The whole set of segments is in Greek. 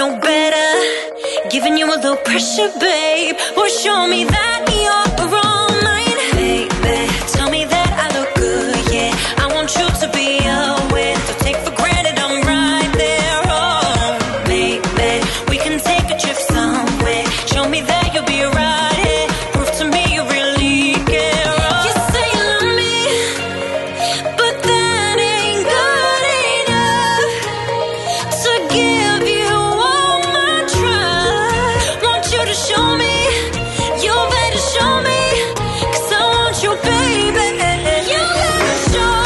no better. Giving you a little pressure, babe. Well, show me that you're all mine. Baby, tell me that I look good, yeah. I want you to be aware. Don't take for granted I'm right there. Oh, maybe we can take a trip somewhere. Show me that you'll be right here. Prove to me you really care. Oh, you say you love me, but that ain't good enough to give you all my trust. Want you to show me, you better show me, 'cause I want you, baby. You gotta show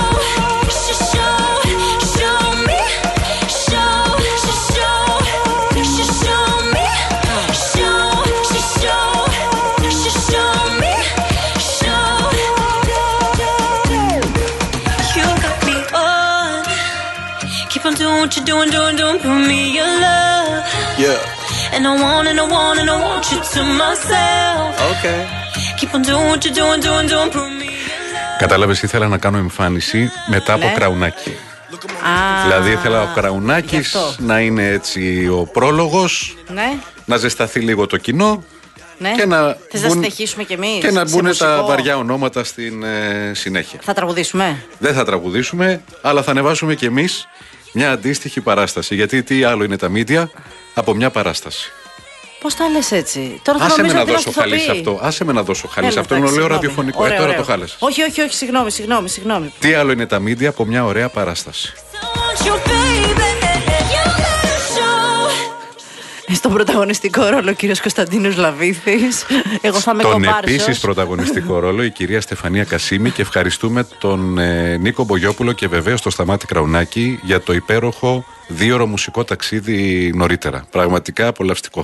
me, show me, show me, you got me on. Keep on doing what you're doing, prove me your love. Yeah. And I want you to myself. Okay. Keep on doing what you're doing, prove me your love. Κατάλαβες, ήθελα να κάνω εμφάνιση μετά από Κραουνάκη. Δηλαδή ήθελα ο Κραουνάκης να είναι έτσι ο πρόλογος, να ζεσταθεί λίγο το κοινό. Ναι. Και να θες να συνεχίσουμε κι εμείς? Και να μπουν τα βαριά ονόματα στην συνέχεια. Θα τραγουδήσουμε? Δεν θα τραγουδήσουμε, αλλά θα ανεβάσουμε κι εμείς μια αντίστοιχη παράσταση. Γιατί τι άλλο είναι τα μίντια από μια παράσταση. Πώς τα λες έτσι? Τώρα άσε με να δώσω χαλί σε αυτό. Άσε με να δώσω χαλί σε αυτό. Είναι ωραίο ραδιοφωνικό. Τώρα το χάλεσες. Όχι, συγγνώμη. Τι άλλο είναι τα μίντια από μια ωραία παράσταση. Στον πρωταγωνιστικό ρόλο ο κύριος Κωνσταντίνος Λαβίθης. Εγώ θα είμαι κομπάρσος. Τον επίσης πρωταγωνιστικό ρόλο η κυρία Στεφανία Κασίμη. Και ευχαριστούμε τον Νίκο Μπογιόπουλο και βεβαίως τον Σταμάτη Κραουνάκη για το υπέροχο 2ωρο μουσικό ταξίδι νωρίτερα. Πραγματικά απολαυστικό.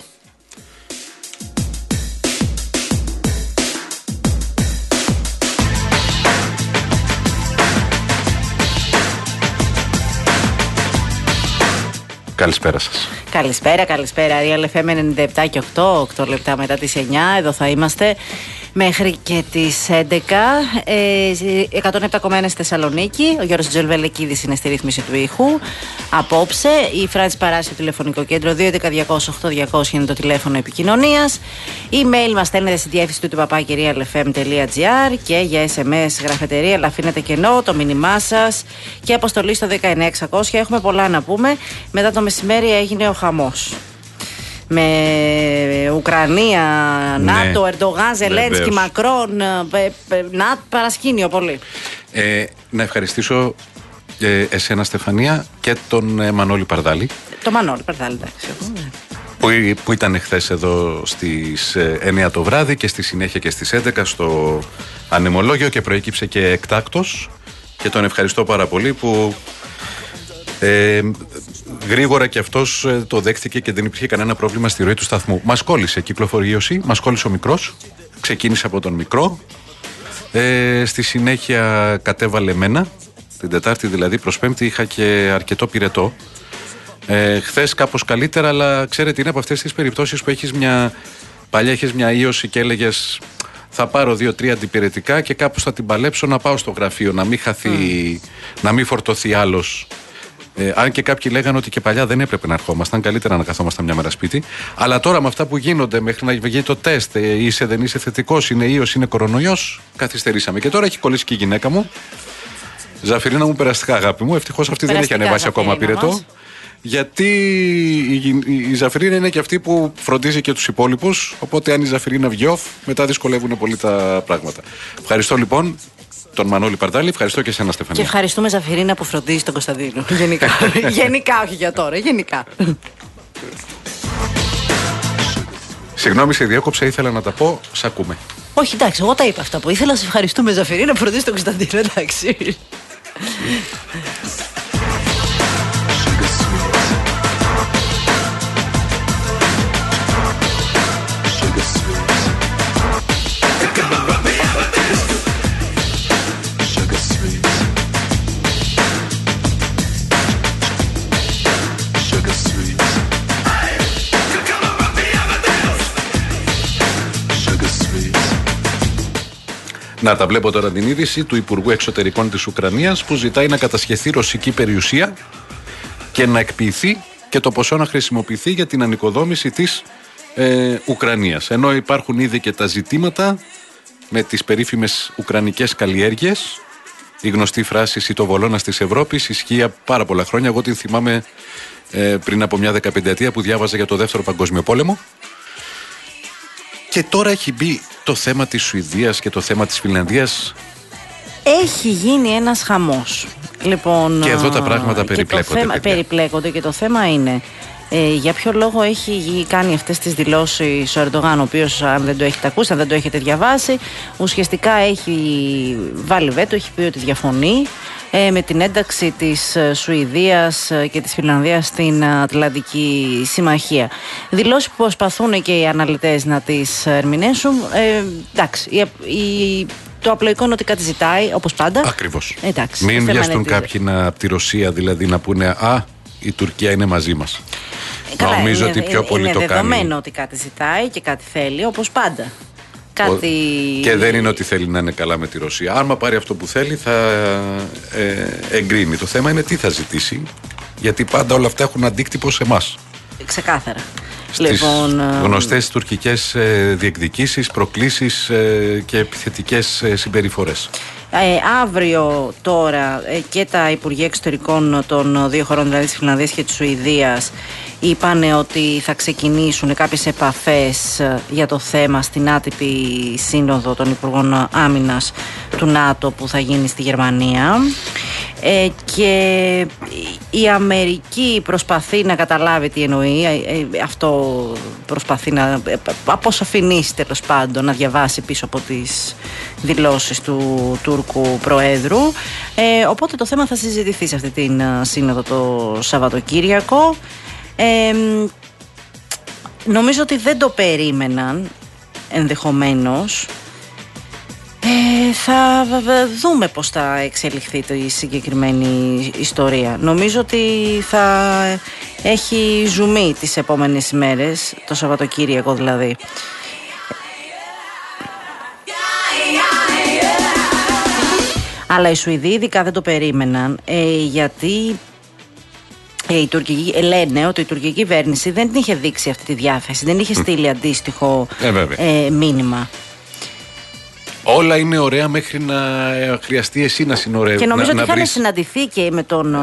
Καλησπέρα σας. Καλησπέρα. Real FM 97 και 8 λεπτά μετά τις 9. Εδώ θα είμαστε μέχρι και τις 11. 107,1 στη Θεσσαλονίκη. Ο Γιώργος Τζελβελεκίδης είναι στη ρύθμιση του ήχου. Απόψε η Φράτση Παράση στο τηλεφωνικό κέντρο 211-200-8200 είναι το τηλέφωνο επικοινωνίας. Email μας στέλνετε στη διεύθυνση του papakirialfm.gr και για SMS γραφετερία, αλλά αφήνετε κενό το μήνυμά σας και αποστολή στο 19600. Έχουμε πολλά να πούμε. Μετά το μεσημέρι έγινε ο χαμός. Με Ουκρανία, ΝΑΤΟ, Ερντογάν, Ζελένσκι, Μακρόν, παρασκήνιο πολύ. Να ευχαριστήσω εσένα, Στεφανία, και τον Μανώλη Παρδάλη. Το Μανώλη Παρδάλη, εντάξει. Που ήταν χθες εδώ στις 9 το βράδυ και στη συνέχεια και στις 11 στο ανεμολόγιο και προέκυψε και εκτάκτος. Και τον ευχαριστώ πάρα πολύ που γρήγορα και αυτός το δέχτηκε και δεν υπήρχε κανένα πρόβλημα στη ροή του σταθμού. Μας κόλλησε κυκλοφορίωση, μας κόλλησε ο μικρός. Ξεκίνησε από τον μικρό. Στη συνέχεια κατέβαλε εμένα. Την Τετάρτη δηλαδή προς Πέμπτη είχα και αρκετό πυρετό. Χθες κάπως καλύτερα, αλλά ξέρετε είναι από αυτές τις περιπτώσεις που παλιά είχες μια ίωση και έλεγες θα πάρω 2-3 αντιπυρετικά και κάπως θα την παλέψω να πάω στο γραφείο, να μην χαθεί, να μην φορτωθεί άλλος. Αν και κάποιοι λέγανε ότι και παλιά δεν έπρεπε να ερχόμασταν, καλύτερα να καθόμασταν μια μέρα σπίτι. Αλλά τώρα με αυτά που γίνονται μέχρι να βγει το τεστ, είσαι δεν είσαι θετικός, είναι ίος, είναι κορονοϊός, καθυστερήσαμε. Και τώρα έχει κολλήσει και η γυναίκα μου. Ζαφυρίνα μου, περαστικά αγάπη μου. Ευτυχώς αυτή δεν έχει ανεβάσει ακόμα πυρετό. Γιατί η Ζαφυρίνα είναι και αυτή που φροντίζει και τους υπόλοιπους. Οπότε αν η Ζαφυρίνα βγει off, μετά δυσκολεύουν πολύ τα πράγματα. Ευχαριστώ λοιπόν τον Μανώλη Παρδάλη, ευχαριστώ και εσένα, Στεφανία. Και ευχαριστούμε, Ζαφυρίνα, που φροντίζει τον Κωνσταντίνο. Γενικά. Γενικά, όχι για τώρα, γενικά. Συγγνώμη, σε διέκοψα, ήθελα να τα πω, σ' ακούμε. Όχι, εντάξει, εγώ τα είπα αυτά που ήθελα. Σε ευχαριστούμε, Ζαφυρίνα, που φροντίζει τον Κωνσταντίνο, εντάξει. Να τα βλέπω τώρα την είδηση του Υπουργού Εξωτερικών της Ουκρανίας που ζητάει να κατασχεθεί ρωσική περιουσία και να εκποιηθεί και το ποσό να χρησιμοποιηθεί για την ανοικοδόμηση της Ουκρανίας. Ενώ υπάρχουν ήδη και τα ζητήματα με τις περίφημες ουκρανικές καλλιέργειες. Η γνωστή φράση «Σιτοβολώνας της Ευρώπης» ισχύει πάρα πολλά χρόνια. Εγώ την θυμάμαι πριν από μια 15ετία που διάβαζα για το Δεύτερο Παγκόσμιο Πόλεμο. Και τώρα έχει μπει το θέμα της Σουηδίας και το θέμα της Φινλανδίας. Έχει γίνει ένας χαμός. Λοιπόν, και εδώ τα πράγματα περιπλέκονται. Και το θέμα είναι για ποιο λόγο έχει κάνει αυτές τις δηλώσεις ο Ερντογάν, ο οποίος, αν δεν το έχετε ακούσει, αν δεν το έχετε διαβάσει, ουσιαστικά έχει βάλει βέτο, έχει πει ότι διαφωνεί με την ένταξη της Σουηδίας και της Φινλανδίας στην Ατλαντική Συμμαχία. Δηλώσεις που προσπαθούν και οι αναλυτές να τις ερμηνεύσουν. Εντάξει, το απλοϊκό είναι ότι κάτι ζητάει, όπως πάντα. Ακριβώς. Μην βιαστούν κάποιοι από τη Ρωσία δηλαδή να πούνε «Α, η Τουρκία είναι μαζί μας». Νομίζω ότι πιο πολύ το κάνει. Είναι δεδομένο ότι κάτι ζητάει και κάτι θέλει, όπως πάντα. Και δεν είναι ότι θέλει να είναι καλά με τη Ρωσία. Άμα πάρει αυτό που θέλει θα εγκρίνει. Το θέμα είναι τι θα ζητήσει, γιατί πάντα όλα αυτά έχουν αντίκτυπο σε εμάς. Ξεκάθαρα. Στις γνωστές τουρκικές διεκδικήσεις, προκλήσεις και επιθετικές συμπεριφορές. Αύριο τώρα και τα Υπουργεία Εξωτερικών των δύο χωρών, δηλαδή της Φινλανδίας και της Σουηδίας, είπαν ότι θα ξεκινήσουν κάποιες επαφές για το θέμα στην άτυπη σύνοδο των Υπουργών Άμυνας του ΝΑΤΟ που θα γίνει στη Γερμανία. Και η Αμερική προσπαθεί να καταλάβει τι εννοεί. Αυτό προσπαθεί να αποσαφηνίσει, τέλος πάντων, να διαβάσει πίσω από τις δηλώσεις του Τούρκου Προέδρου. Οπότε το θέμα θα συζητηθεί σε αυτή την σύνοδο το Σαββατοκύριακο. Νομίζω ότι δεν το περίμεναν ενδεχομένως. Θα δούμε πώς θα εξελιχθεί η συγκεκριμένη ιστορία. Νομίζω ότι θα έχει ζουμί τις επόμενες ημέρες, το Σαββατοκύριακο δηλαδή. Αλλά οι Σουηδοί ειδικά δεν το περίμεναν, γιατί οι τουρκικοί λένε ότι η τουρκική κυβέρνηση δεν είχε δείξει αυτή τη διάθεση, δεν είχε στείλει αντίστοιχο μήνυμα. Όλα είναι ωραία μέχρι να χρειαστεί εσύ να συνορεύεις. Και νομίζω ότι είχαν συναντηθεί και με τον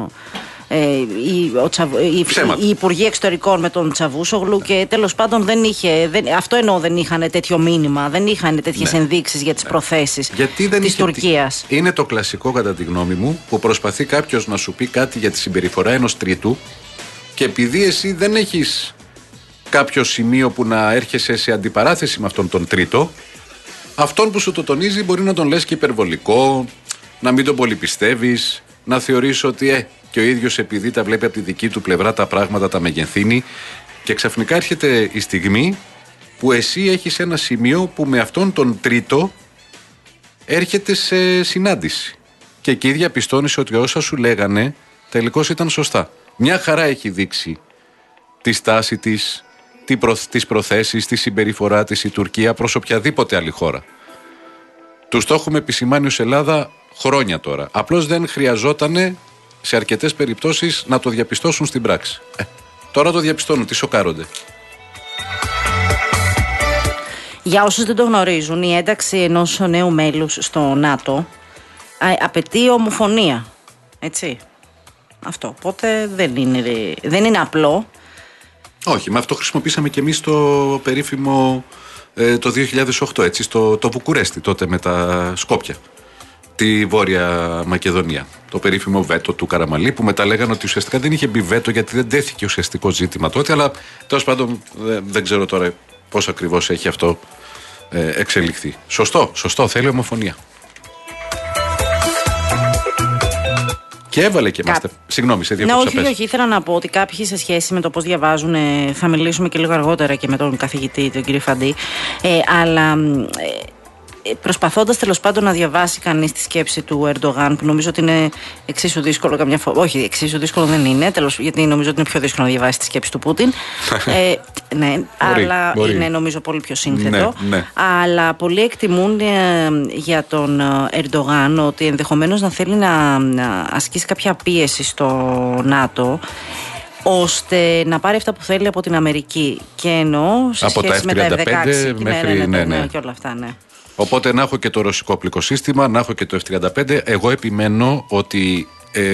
οι Υπουργοί Εξωτερικών με τον Τσαβούσογλου και τέλος πάντων αυτό εννοώ, δεν είχαν τέτοιο μήνυμα, δεν είχαν τέτοιες ενδείξεις για τις προθέσεις της Τουρκίας. Είναι το κλασικό, κατά τη γνώμη μου, που προσπαθεί κάποιος να σου πει κάτι για τη συμπεριφορά ενός τρίτου και επειδή εσύ δεν έχεις κάποιο σημείο που να έρχεσαι σε αντιπαράθεση με αυτόν τον τρίτο, αυτόν που σου το τονίζει μπορεί να τον λες και υπερβολικό, να μην τον πολύ πιστεύεις, να θεωρείς ότι και ο ίδιος επειδή τα βλέπει από τη δική του πλευρά τα πράγματα τα μεγενθύνει και ξαφνικά έρχεται η στιγμή που εσύ έχεις ένα σημείο που με αυτόν τον τρίτο έρχεται σε συνάντηση και εκεί διαπιστώνεις ότι όσα σου λέγανε τελικώς ήταν σωστά. Μια χαρά έχει δείξει τη στάση της, τις προθέσεις, τη συμπεριφορά της η Τουρκία προς οποιαδήποτε άλλη χώρα. Τους το έχουμε επισημάνει ως Ελλάδα χρόνια τώρα. Απλώς δεν χρειαζότανε σε αρκετές περιπτώσεις να το διαπιστώσουν στην πράξη. Τώρα το διαπιστώνουν, τι σοκάρονται. Για όσους δεν το γνωρίζουν, η ένταξη ενός νέου μέλους στο ΝΑΤΟ απαιτεί ομοφωνία. Έτσι. Αυτό. Οπότε δεν είναι απλό. Όχι, με αυτό χρησιμοποίησαμε και εμείς το περίφημο το 2008, έτσι, το Βουκουρέστι τότε με τα Σκόπια, τη Βόρεια Μακεδονία. Το περίφημο βέτο του Καραμαλή που μετά λέγανε ότι ουσιαστικά δεν είχε μπει βέτο γιατί δεν τέθηκε ουσιαστικό ζήτημα τότε, αλλά τέλος πάντων δεν ξέρω τώρα πώς ακριβώς έχει αυτό εξελιχθεί. Σωστό, θέλει ομοφωνία. Και έβαλε και μας. Συγγνώμη, σε διακόψα. Όχι, ήθελα να πω ότι κάποιοι σε σχέση με το πώς διαβάζουν, θα μιλήσουμε και λίγο αργότερα και με τον καθηγητή, τον κύριο Φαντή, αλλά προσπαθώντας τέλος πάντων να διαβάσει κανείς τη σκέψη του Ερντογάν, που νομίζω ότι είναι εξίσου δύσκολο καμιά φορά. Όχι, εξίσου δύσκολο δεν είναι, γιατί νομίζω ότι είναι πιο δύσκολο να διαβάσει τη σκέψη του Πούτιν. Ναι, αλλά είναι νομίζω πολύ πιο σύνθετο. Ναι. Αλλά πολλοί εκτιμούν για τον Ερντογάν ότι ενδεχομένως να θέλει να ασκήσει κάποια πίεση στο ΝΑΤΟ, ώστε να πάρει αυτά που θέλει από την Αμερική. Και εννοώ σε από σχέση τα με τα F-35 F-16 μέχρι. Ναι. Και όλα αυτά, ναι. Οπότε να έχω και το ρωσικό οπλικοσύστημα, να έχω και το F-35. Εγώ επιμένω ότι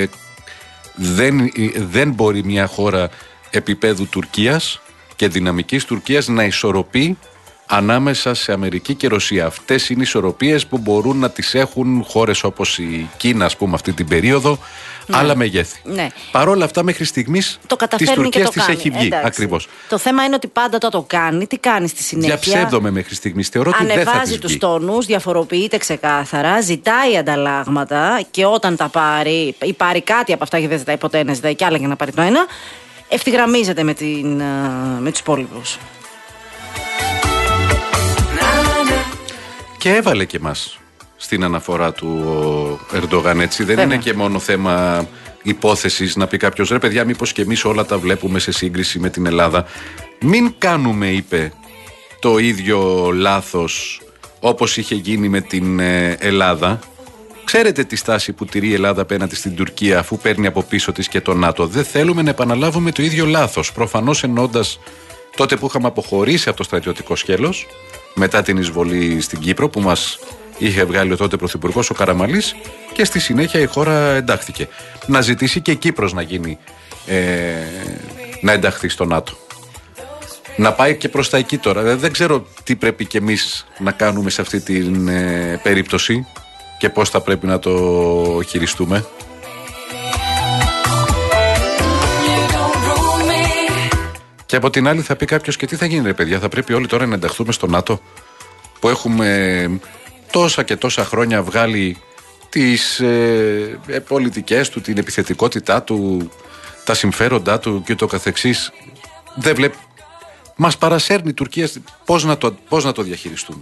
δεν μπορεί μια χώρα επίπεδου Τουρκίας και δυναμικής Τουρκίας να ισορροπεί ανάμεσα σε Αμερική και Ρωσία. Αυτές είναι ισορροπίες που μπορούν να τις έχουν χώρες όπως η Κίνα, ας πούμε, αυτή την περίοδο, άλλα μεγέθη. Ναι. Παρ' όλα αυτά, μέχρι στιγμής της Τουρκίας της έχει βγει. Ακριβώς. Το θέμα είναι ότι πάντα το κάνει. Τι κάνει στη συνέχεια? Διαψεύδομαι μέχρι στιγμής. Θεωρώ ότι δεν θα της βγει. Ανεβάζει τους τόνους, διαφοροποιείται ξεκάθαρα, ζητάει ανταλλάγματα και όταν τα πάρει ή πάρει κάτι από αυτά, γιατί δεν ζητάει ποτέ ένα, ζητάει κι άλλα για να πάρει το ένα, ευθυγραμμίζεται με τους υπόλοιπους. Και έβαλε και μας στην αναφορά του ο Ερντογάν, έτσι. Δεν είναι και μόνο θέμα υπόθεσης να πει κάποιος, ρε παιδιά, μήπως και εμείς όλα τα βλέπουμε σε σύγκριση με την Ελλάδα. Μην κάνουμε, είπε, το ίδιο λάθος όπως είχε γίνει με την Ελλάδα. Ξέρετε τη στάση που τηρεί η Ελλάδα απέναντι στην Τουρκία, αφού παίρνει από πίσω της και το ΝΑΤΟ. Δεν θέλουμε να επαναλάβουμε το ίδιο λάθος. Προφανώς εννοώντας τότε που είχαμε αποχωρήσει από το στρατιωτικό σκέλος, μετά την εισβολή στην Κύπρο που μας είχε βγάλει ο τότε πρωθυπουργός ο Καραμαλής, και στη συνέχεια η χώρα εντάχθηκε. Να ζητήσει και η Κύπρος να γίνει, να ενταχθεί στο ΝΑΤΟ. Να πάει και προς τα εκεί τώρα. Δεν ξέρω τι πρέπει κι εμείς να κάνουμε σε αυτή την περίπτωση και πώς θα πρέπει να το χειριστούμε. Και από την άλλη θα πει κάποιος, και τι θα γίνει, ρε παιδιά, θα πρέπει όλοι τώρα να ενταχθούμε στο ΝΑΤΟ, που έχουμε τόσα και τόσα χρόνια βγάλει τις πολιτικές του, την επιθετικότητά του, τα συμφέροντά του και το καθεξής. Δεν βλέπει. Μας παρασέρνει η Τουρκία. Πώς να το διαχειριστούμε?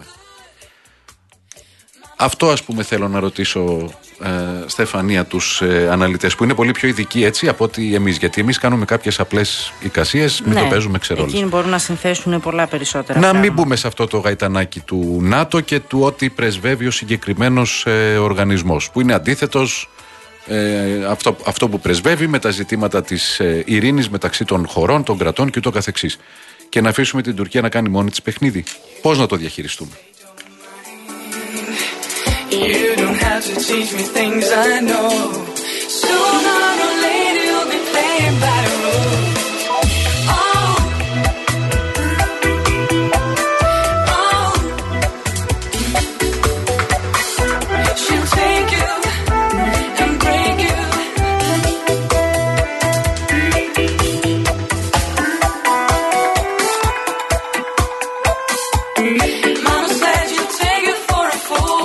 Αυτό, ας πούμε, θέλω να ρωτήσω, Στεφανία, τους αναλυτές που είναι πολύ πιο ειδικοί, έτσι, από ότι εμείς. Γιατί εμείς κάνουμε κάποιες απλές εικασίες, μην το παίζουμε ξερόλες. Εκείνοι μπορούν να συνθέσουν πολλά περισσότερα. Να μην μπούμε σε αυτό το γαϊτανάκι του ΝΑΤΟ και του ότι πρεσβεύει ο συγκεκριμένος οργανισμός, που είναι αντίθετος αυτό που πρεσβεύει με τα ζητήματα της ειρήνης μεταξύ των χωρών, των κρατών και ούτω καθεξής. Και να αφήσουμε την Τουρκία να κάνει μόνη της παιχνίδι. Πώς να το διαχειριστούμε? You don't have to teach me things I know. Sooner or later you'll be playing by the rules. Oh, oh. She'll take you and break you. Mama said you'll take you for a fool.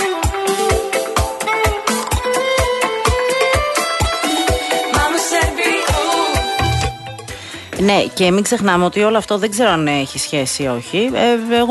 Ναι, και μην ξεχνάμε ότι όλο αυτό δεν ξέρω αν έχει σχέση ή όχι. Εγώ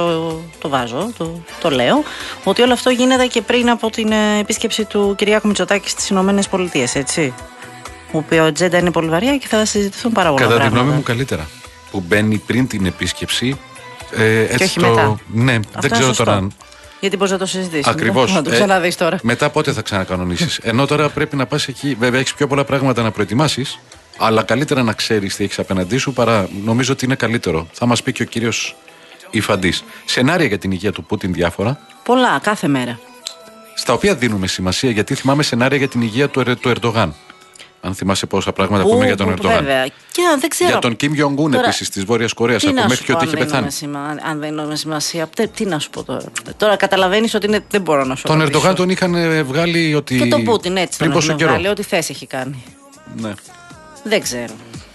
το λέω, ότι όλο αυτό γίνεται και πριν από την επίσκεψη του Κυριάκου Μητσοτάκη στις Ηνωμένες Πολιτείες, έτσι. Ο οποίο ατζέντα είναι πολύ βαριά και θα συζητηθούν πάρα πολλά πράγματα. Κατά τη γνώμη μου, καλύτερα. Που μπαίνει πριν την επίσκεψη. Και όχι μετά. Ναι, αυτό δεν ξέρω τώρα αν. Γιατί πώς να το συζητήσεις. Ακριβώς. Να το ξαναδείς τώρα. Μετά πότε θα ξανακανονίσεις? Ενώ τώρα πρέπει να πας εκεί. Βέβαια, έχεις πιο πολλά πράγματα να προετοιμάσεις. Αλλά καλύτερα να ξέρεις τι έχεις απέναντί σου παρά. Νομίζω ότι είναι καλύτερο. Θα μας πει και ο κύριος Ιφαντής. Σενάρια για την υγεία του Πούτιν διάφορα. Πολλά, κάθε μέρα. Στα οποία δίνουμε σημασία, γιατί θυμάμαι σενάρια για την υγεία του Ερντογάν. Αν θυμάσαι πόσα πράγματα ακούμε για τον Ερντογάν. Βέβαια. Και δεν ξέρω. Για τον Κιμ Γιονγκούν επίσης της Βόρειας Κορέας. Ακούμε και ότι είχε πεθάνει. Αν δεν είναι σημασία. Τι να σου πω τώρα. Τώρα καταλαβαίνεις ότι δεν μπορώ να σου πω. Τον Ερντογάν τον είχαν βγάλει ότι. Και τον Πούτιν έτσι. Πριν πόσο καιρό. Ό,τι θέση έχει κάνει. Ναι. Δεν ξέρω.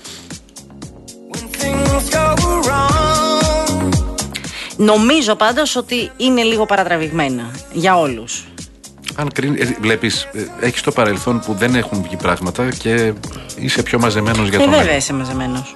Νομίζω πάντως ότι είναι λίγο παρατραβηγμένα για όλους. Αν βλέπεις, έχεις το παρελθόν που δεν έχουν βγει πράγματα και είσαι πιο μαζεμένος για το μέλλον. Βέβαια είσαι μαζεμένος.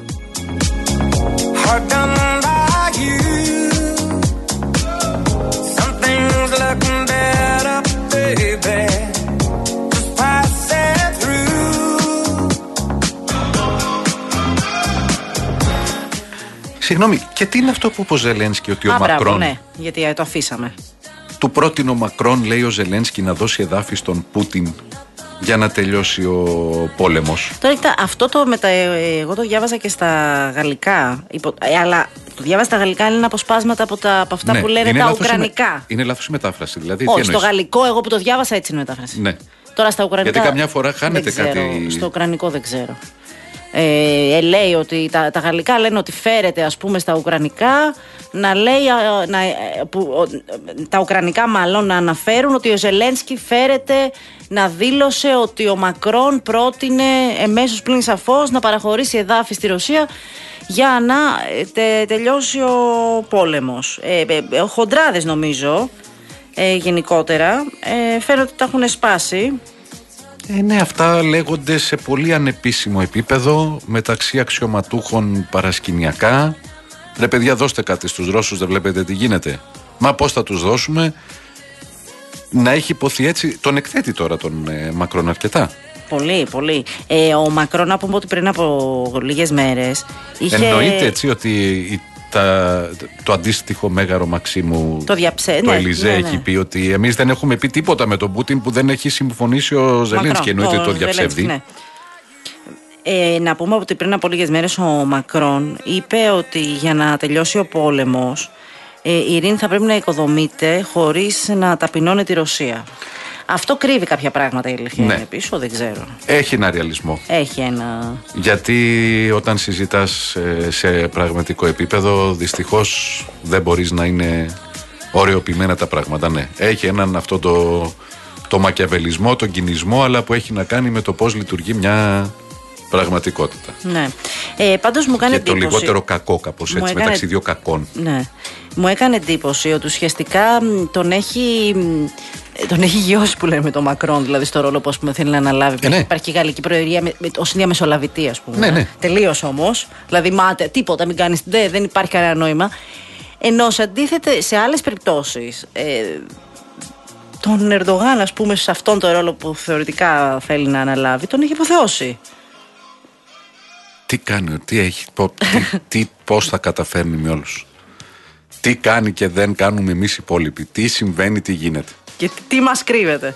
Συγγνώμη, και τι είναι αυτό που είπε ο Ζελένσκι, ότι ο Μακρόν. Ναι, γιατί το αφήσαμε. Του πρότεινε ο Μακρόν, λέει ο Ζελένσκι, να δώσει εδάφη στον Πούτιν για να τελειώσει ο πόλεμος. Τώρα αυτό εγώ το διάβαζα και στα γαλλικά, αλλά το διάβαζα στα γαλλικά, είναι αποσπάσματα από αυτά που λένε τα ουκρανικά. Είναι λάθος η μετάφραση, δηλαδή. Όχι, στο γαλλικό εγώ που το διάβασα έτσι είναι η μετάφραση. Ναι. Τώρα στα ουκρανικά. Γιατί καμιά φορά χάνεται κάτι. Στο ουκρανικό δεν ξέρω. Λέει ότι τα γαλλικά λένε ότι φέρεται, ας πούμε, στα ουκρανικά να λέει τα ουκρανικά μάλλον να αναφέρουν ότι ο Ζελένσκι φέρεται να δήλωσε ότι ο Μακρόν πρότεινε εμέσως πλην σαφώς να παραχωρήσει εδάφη στη Ρωσία για να τελειώσει ο πόλεμος. Χοντράδες νομίζω γενικότερα φαίνεται ότι τα έχουν σπάσει. Ναι, αυτά λέγονται σε πολύ ανεπίσημο επίπεδο μεταξύ αξιωματούχων παρασκηνιακά. Ρε παιδιά, δώστε κάτι στους Ρώσους, δεν βλέπετε τι γίνεται? Μα πώς θα τους δώσουμε? Να έχει υποθεί έτσι. Τον εκθέτει τώρα τον Μακρόν αρκετά. Πολύ, πολύ. Ο Μακρόν, να πούμε ότι πριν από λίγες μέρες εννοείται έτσι ότι το αντίστοιχο Μέγαρο Μαξίμου, το Ελιζέ, έχει πει ότι εμείς δεν έχουμε πει τίποτα με τον Πούτιν που δεν έχει συμφωνήσει ο Ζελένσκι. Εννοείται το διαψεύδει. Ναι. Να πούμε ότι πριν από λίγες μέρες ο Μακρόν είπε ότι για να τελειώσει ο πόλεμος η ειρήνη θα πρέπει να οικοδομείται χωρίς να ταπεινώνει τη Ρωσία. Αυτό κρύβει κάποια πράγματα, η αλήθεια είναι πίσω, δεν ξέρω. Έχει ένα ρεαλισμό. Έχει ένα. Γιατί όταν συζητάς σε πραγματικό επίπεδο, δυστυχώς δεν μπορείς να είναι ωρεοποιημένα τα πράγματα. Ναι, έχει έναν αυτό το μακιαβελισμό, τον κινησμό, αλλά που έχει να κάνει με το πώς λειτουργεί μια πραγματικότητα. Ναι. Πάντως μου κάνει εντύπωση. Και το λιγότερο κακό, κάπως έτσι, μεταξύ δύο κακών. Ναι. Μου έκανε εντύπωση ότι ουσιαστικά τον έχει γιώσει, που λέμε, τον Μακρόν, δηλαδή στο ρόλο που, ας πούμε, θέλει να αναλάβει. Ναι. Υπάρχει η Γαλλική Προεδρία ως διαμεσολαβητή, ας πούμε. Ναι. Τελείως όμως. Δηλαδή, τίποτα, μην κάνεις. Δεν υπάρχει κανένα νόημα. Ενώ σε άλλες περιπτώσεις, τον Ερντογάν, ας πούμε, σε αυτόν τον ρόλο που θεωρητικά θέλει να αναλάβει, τον έχει υποθεώσει. Τι κάνει, τι έχει, πώς θα καταφέρνει με όλους. Τι κάνει και δεν κάνουμε εμείς οι υπόλοιποι. Τι συμβαίνει, τι γίνεται. Και τι μας κρύβεται.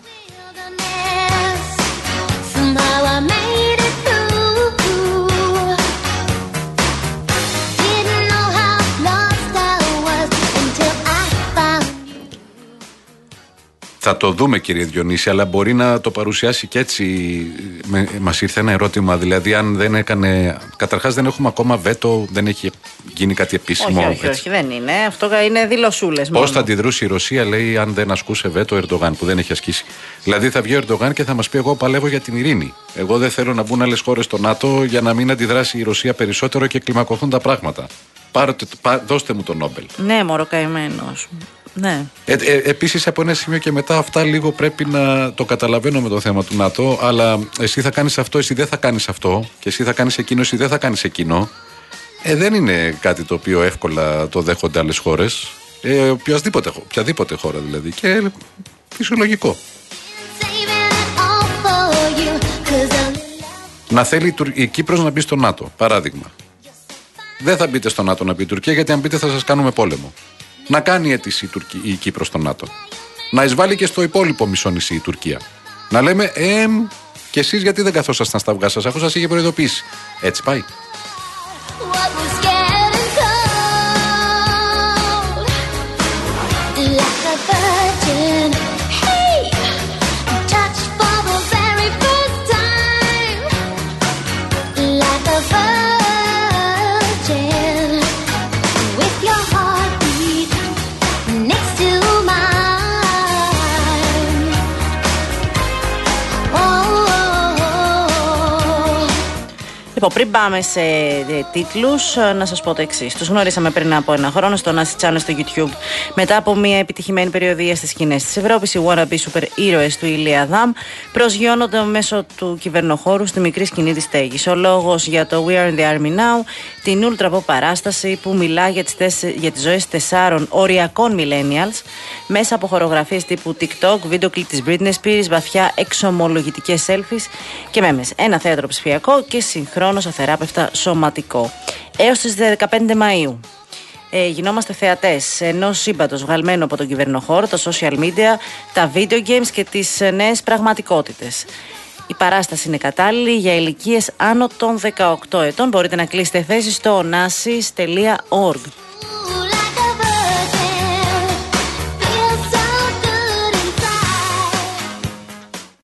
Θα το δούμε, κύριε Διονύση, αλλά μπορεί να το παρουσιάσει και έτσι. Μας ήρθε ένα ερώτημα, δηλαδή αν δεν έκανε. Καταρχάς δεν έχουμε ακόμα βέτο, δεν έχει γίνει κάτι επίσημο. Όχι, δεν είναι. Αυτό είναι δηλωσούλες. Πώς θα αντιδρούσε η Ρωσία, λέει, αν δεν ασκούσε βέτο ο Ερντογάν, που δεν έχει ασκήσει. Δηλαδή θα βγει ο Ερντογάν και θα μας πει: εγώ παλεύω για την ειρήνη. Εγώ δεν θέλω να μπουν άλλες χώρες στο ΝΑΤΟ για να μην αντιδράσει η Ρωσία περισσότερο και κλιμακωθούν τα πράγματα. Δώστε μου τον Νόμπελ. Ναι, μωρό καημένος. Ναι. Επίσης από ένα σημείο και μετά αυτά λίγο πρέπει να το καταλαβαίνω με το θέμα του ΝΑΤΟ, αλλά εσύ θα κάνεις αυτό, εσύ δεν θα κάνεις αυτό, και εσύ θα κάνεις εκείνο, εσύ δεν θα κάνεις εκείνο. Δεν είναι κάτι το οποίο εύκολα το δέχονται άλλες χώρες, οποιαδήποτε χώρα δηλαδή, και φυσιολογικό. Να θέλει η Κύπρος να μπει στο ΝΑΤΟ, παράδειγμα. Δεν θα μπείτε στο ΝΑΤΟ να πει η Τουρκία, γιατί αν μπείτε θα σας κάνουμε πόλεμο. Να κάνει αίτηση η Κύπρος στο ΝΑΤΟ. Να εισβάλλει και στο υπόλοιπο μισό νησί η Τουρκία. Να λέμε, και εσείς γιατί δεν καθόσασταν στα αυγά σας, αφού σας είχε προειδοποιήσει. Έτσι πάει. Λοιπόν, πριν πάμε σε τίτλους, να σας πω το εξής. Τους γνωρίσαμε πριν από ένα χρόνο στο Nasi Channel στο YouTube. Μετά από μια επιτυχημένη περιοδεία στις σκηνές της Ευρώπης, οι wannabe super ήρωες του Ηλία Δαμ προσγειώνονται μέσω του κυβερνοχώρου στη μικρή σκηνή της στέγης. Ο λόγος για το We Are in the Army Now, την ultra pop παράσταση που μιλά για τις ζωές 4 οριακών millennials μέσα από χορογραφίες τύπου TikTok, βίντεο κλιπ της Britney Spears, βαθιά εξομολογητικές selfies και μέμες. Ένα θέατρο ψηφιακό και συγχρόνως αθεράπευτα σωματικό. Έως τις 15 Μαΐου. Γινόμαστε θεατές ενός σύμπαντος βγαλμένου από τον κυβερνοχώρο, τα social media, τα video games και τις νέες πραγματικότητες. Η παράσταση είναι κατάλληλη για ηλικίες άνω των 18 ετών. Μπορείτε να κλείσετε θέση στο onassis.org.